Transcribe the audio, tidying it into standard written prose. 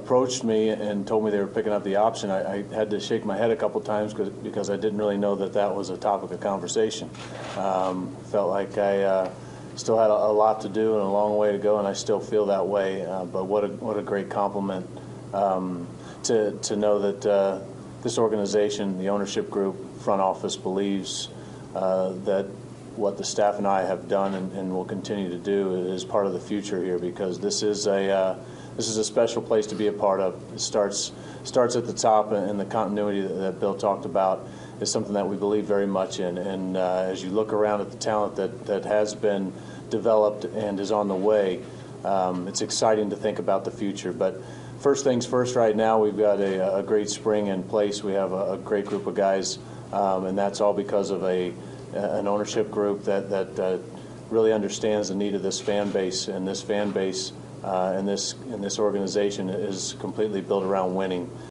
approached me and told me they were picking up the option, I had to shake my head a couple times because I didn't really know that was a topic of conversation. Felt like I still had a lot to do and a long way to go, and I still feel that way. But what a great compliment to know that this organization, the ownership group, front office believes that what the staff and I have done and will continue to do is part of the future here, because this is a special place to be a part of. It starts at the top, and the continuity that Bill talked about is something that we believe very much in. And as you look around at the talent that has been developed and is on the way, it's exciting to think about the future. But first things first, right now we've got a great spring in place. We have a great group of guys, and that's all because of an ownership group that really understands the need of this fan base, and this fan base and this organization is completely built around winning.